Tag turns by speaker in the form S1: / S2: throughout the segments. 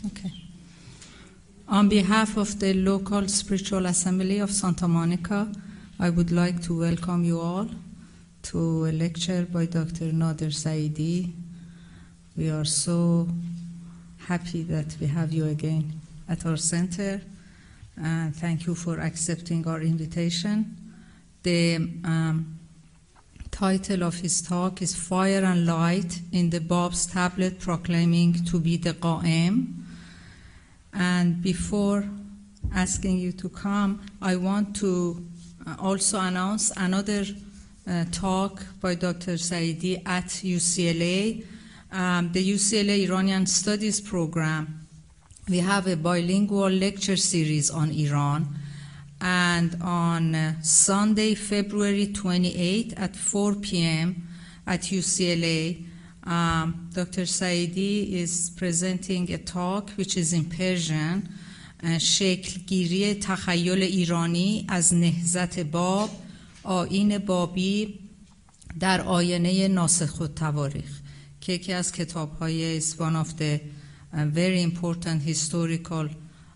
S1: Okay. On behalf of the local Spiritual Assembly of Santa Monica, I would like to welcome you all to a lecture by Dr. Nader Saidi. We are so happy that we have you again at our center, and thank you for accepting our invitation. The title of his talk is Fire and Light in the Bab's Tablet Proclaiming to be the Qa'im. And before asking you to come, I want to also announce another talk by Dr. Saidi at UCLA. The UCLA Iranian Studies program, we have a bilingual lecture series on Iran. And on Sunday, February 28 at 4 p.m. at UCLA, Dr. Saidi is presenting a talk which is in Persian, شکلگیری تخیل ایرانی از نهضت باب، آیین بابی در آینه ناسخ التواریخ، که یکی از کتاب‌های is one of the very important historical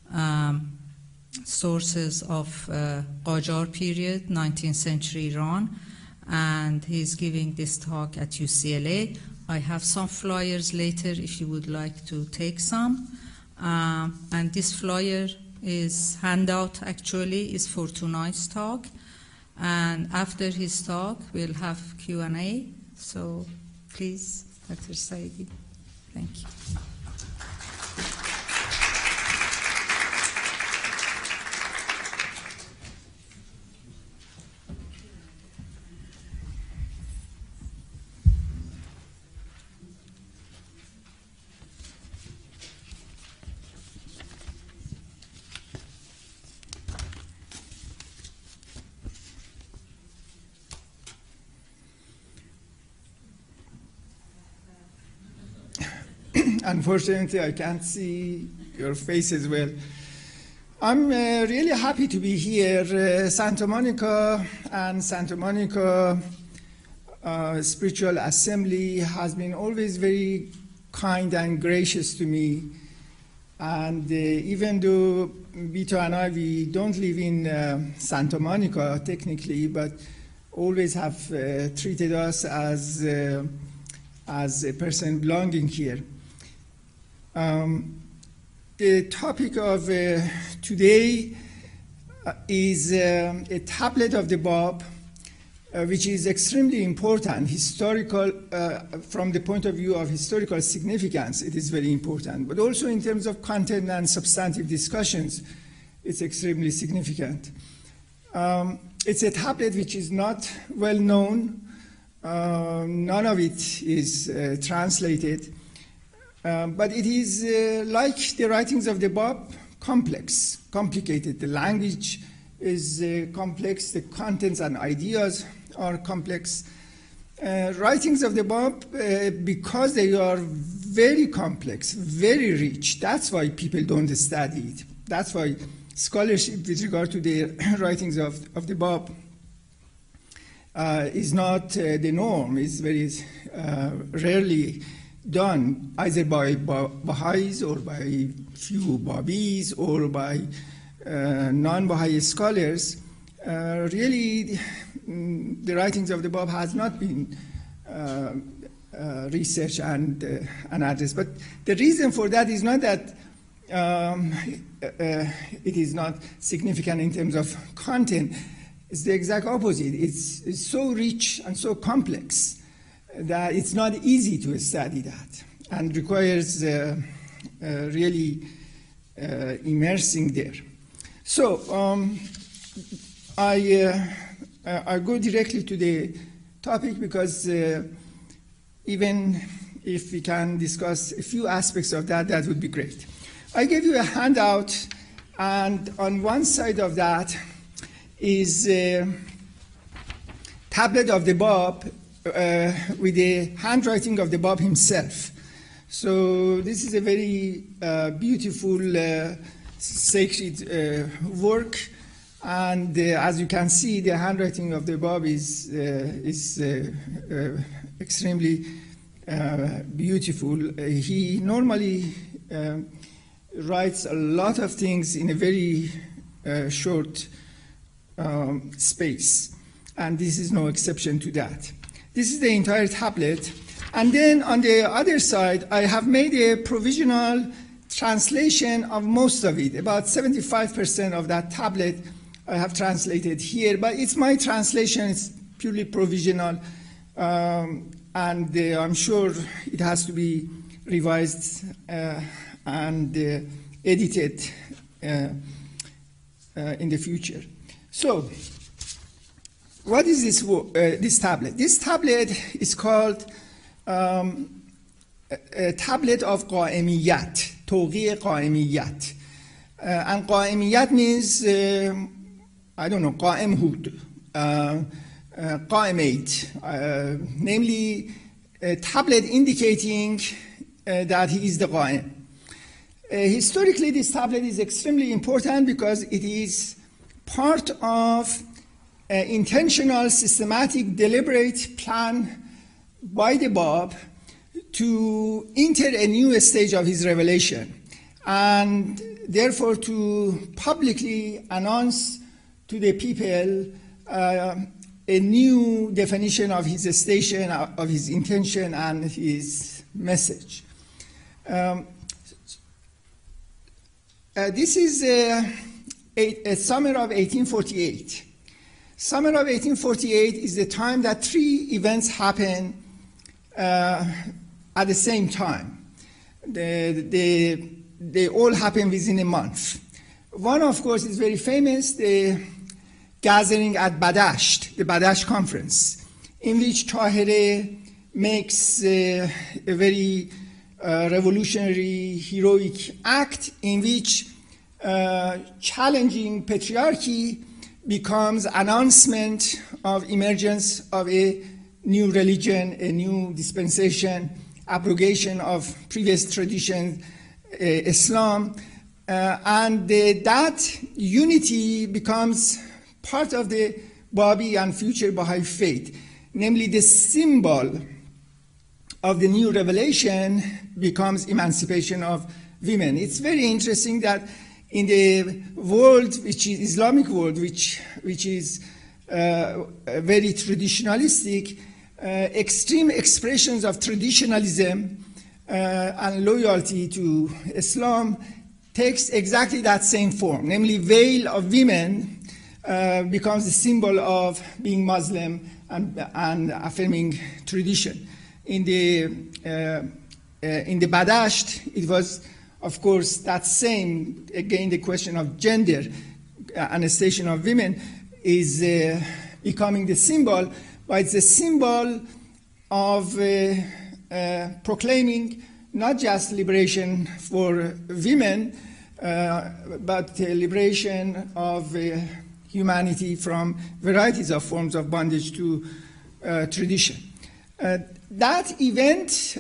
S1: sources of Qajar period, 19th century Iran, and he's giving this talk at UCLA. I have some flyers later if you would like to take some. And this flyer is handout actually is for tonight's talk. And after his talk, we'll have Q&A. So please, Dr. Saidi. Thank you.
S2: Unfortunately, I can't see your face as well. I'm really happy to be here. Santa Monica and Santa Monica Spiritual Assembly has been always very kind and gracious to me. And even though Vito and I, we don't live in Santa Monica technically, but always have treated us as a person belonging here. The topic of today is a tablet of the Bab, which is extremely important, historical, from the point of view of historical significance, it is very important, but also in terms of content and substantive discussions, it's extremely significant. It's a tablet which is not well known, none of it is translated. But it is like the writings of the Bab, complicated. The language is complex, the contents and ideas are complex. Writings of the Bab, because they are very complex, very rich, that's why people don't study it. That's why scholarship with regard to the writings of the Bab is not the norm, it's very rarely done either by Baha'is or by few Babis or by non-Baha'i scholars. Really, the writings of the Bab has not been researched and addressed. But the reason for that is not that it is not significant in terms of content. It's the exact opposite. It's so rich and so complex that it's not easy to study that and requires really immersing there. So I go directly to the topic because even if we can discuss a few aspects of that, that would be great. I gave you a handout, and on one side of that is a tablet of the Bab with the handwriting of the Bab himself. So this is a very beautiful, sacred work, and as you can see, the handwriting of the Bab is extremely beautiful. He normally writes a lot of things in a very short space, and this is no exception to that. This is the entire tablet, and then on the other side, I have made a provisional translation of most of it. About 75% of that tablet I have translated here, but it's my translation, it's purely provisional, and I'm sure it has to be revised and edited in the future. So, what is this tablet? This tablet is called a tablet of قائمیت, توقیع قائمیت. And قائمیت means, I don't know, قائمhood, قائمate, namely a tablet indicating that he is the قائم. Historically, this tablet is extremely important because it is part of an intentional, systematic, deliberate plan by the Bab to enter a new stage of his revelation, and therefore to publicly announce to the people a new definition of his station, of his intention, and his message. This is a summer of 1848. Summer of 1848 is the time that three events happen at the same time. They all happen within a month. One, of course, is very famous, the gathering at Badasht, the Badasht conference, in which Tahirih makes a very revolutionary, heroic act in which challenging patriarchy becomes announcement of emergence of a new religion, a new dispensation, abrogation of previous tradition, Islam, and that unity becomes part of the Babi and future Baha'i faith, namely the symbol of the new revelation becomes emancipation of women. It's very interesting that in the world, which is Islamic world, which is very traditionalistic, extreme expressions of traditionalism and loyalty to Islam takes exactly that same form, namely veil of women becomes a symbol of being Muslim and affirming tradition. In the Badasht, it was, of course, that same, again, the question of gender and the station of women is becoming the symbol, but it's a symbol of proclaiming not just liberation for women, but liberation of humanity from varieties of forms of bondage to tradition. That event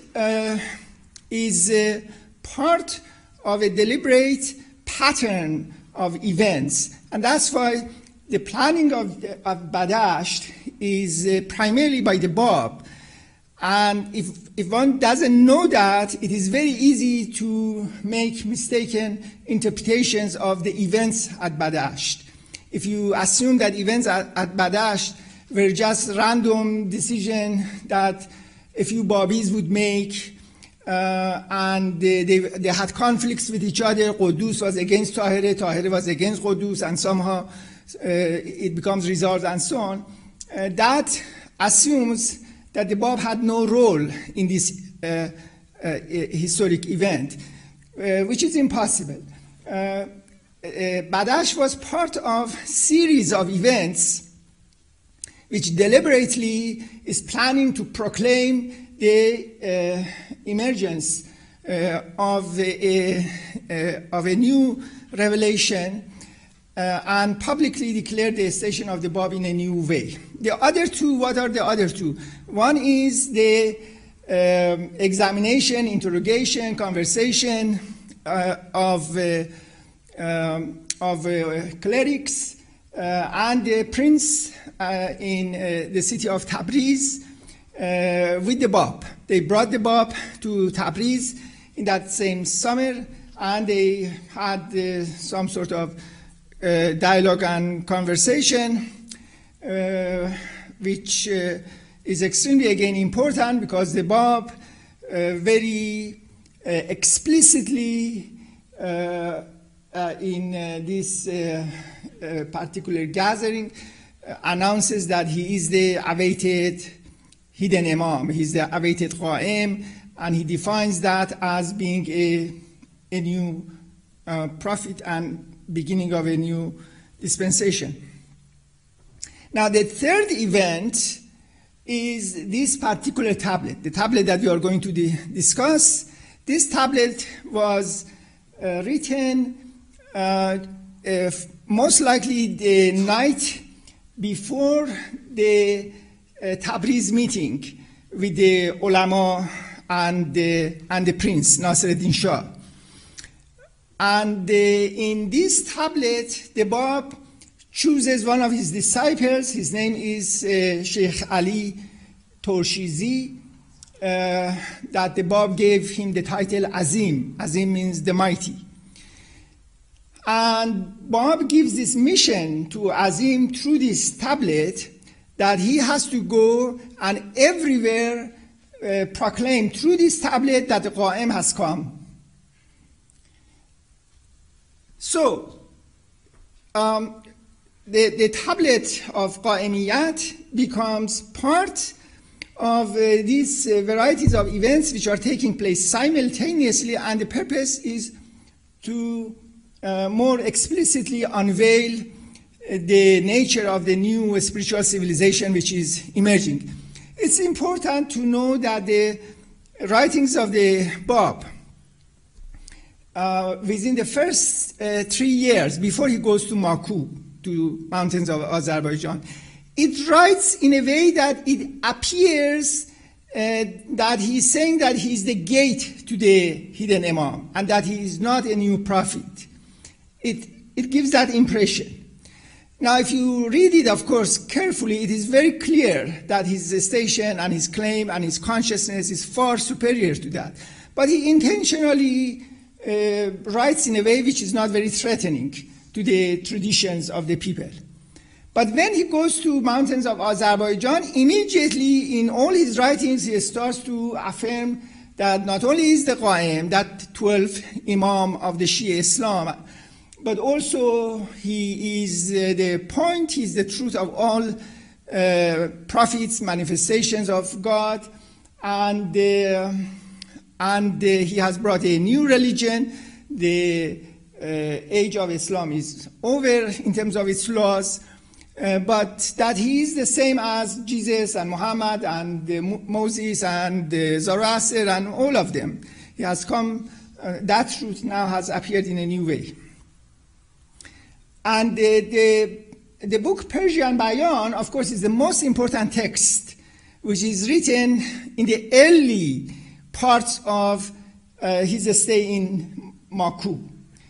S2: is part of a deliberate pattern of events, and that's why the planning of Badasht is primarily by the Bab. And if one doesn't know that, it is very easy to make mistaken interpretations of the events at Badasht. If you assume that events at Badasht were just random decision that a few Babis would make, and they had conflicts with each other, Qudus was against Tahirih, Tahirih was against Qudus, and somehow it becomes resolved and so on, that assumes that the Bab had no role in this historic event, which is impossible. Badasht was part of a series of events which deliberately is planning to proclaim the emergence of a new revelation and publicly declare the station of the Bab in a new way. The other two, what are the other two? One is the examination, interrogation, conversation of clerics and the prince in the city of Tabriz with the Bab. They brought the Bab to Tabriz in that same summer, and they had some sort of dialogue and conversation, which is extremely, again, important because the Bab very explicitly in this particular gathering announces that he is the awaited hidden Imam, he is the awaited Qa'im, and he defines that as being a new prophet and beginning of a new dispensation. Now, the third event is this particular tablet, the tablet that we are going to discuss. This tablet was written most likely the night before the Tabriz meeting with the ulama and the prince, Nasruddin Shah. And in this tablet, the Bab chooses one of his disciples. His name is Sheikh Ali Torshizi, that the Bab gave him the title Azim. Azim means the mighty. And Bab gives this mission to Azim through this tablet that he has to go and everywhere proclaim through this tablet that the Qa'im has come. So, the tablet of Qa'imiyat becomes part of these varieties of events which are taking place simultaneously, and the purpose is to more explicitly unveil the nature of the new spiritual civilization which is emerging. It's important to know that the writings of the Bab, within the first 3 years before he goes to Maku, to mountains of Azerbaijan, it writes in a way that it appears that he's saying that he's the gate to the hidden Imam and that he is not a new prophet. It gives that impression. Now, if you read it, of course, carefully, it is very clear that his station and his claim and his consciousness is far superior to that. But he intentionally writes in a way which is not very threatening to the traditions of the people. But when he goes to mountains of Azerbaijan, immediately in all his writings, he starts to affirm that not only is the Qa'im, that 12th Imam of the Shia Islam, but also he is the point, he is the truth of all prophets, manifestations of God, and he has brought a new religion. The age of Islam is over in terms of its laws, but that he is the same as Jesus and Muhammad and Moses and Zoroaster and all of them. He has come, that truth now has appeared in a new way. And the book Persian Bayan, of course, is the most important text, which is written in the early parts of his stay in Maku.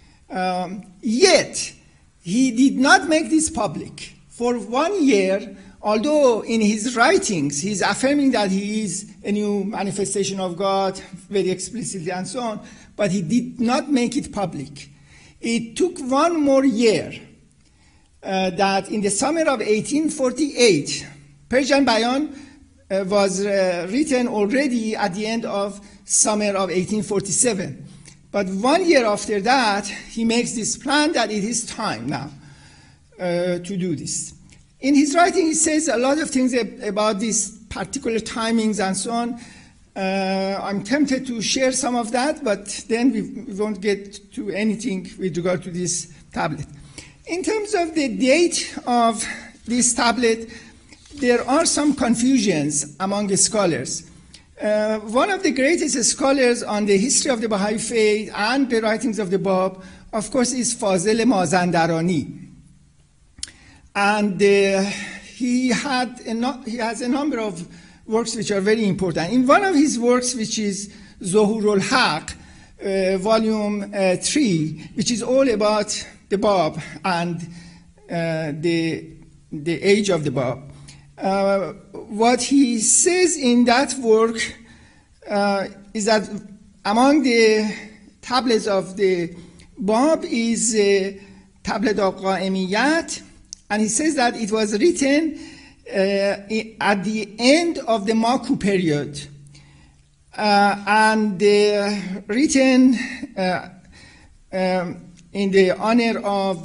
S2: Yet, he did not make this public. For 1 year, although in his writings he's affirming that he is a new manifestation of God, very explicitly and so on, but he did not make it public. It took 1 more year, that in the summer of 1848, Persian Bayan was written already at the end of summer of 1847. But 1 year after that, he makes this plan that it is time now to do this. In his writing, he says a lot of things about these particular timings and so on. I'm tempted to share some of that, but then we won't get to anything with regard to this tablet. In terms of the date of this tablet, there are some confusions among the scholars. One of the greatest scholars on the history of the Baha'i faith and the writings of the Bab, of course, is Fazil Mazandarani. And he has a number of works which are very important. In one of his works, which is Zuhurul Haq, volume 3, which is all about the Bab and the age of the Bab. What he says in that work is that among the tablets of the Bab is Tablet of Qa'imiyat, and he says that it was written at the end of the Maku period, and written in the honor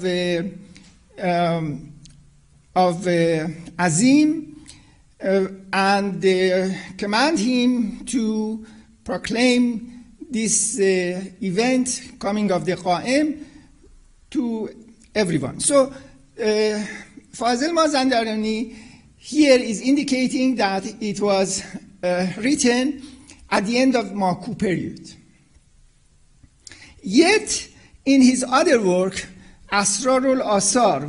S2: of Azim, and command him to proclaim this event, coming of the Qa'im, to everyone. So Fazil Mazandarani here is indicating that it was written at the end of Maku period. Yet in his other work, Asrarul Asar,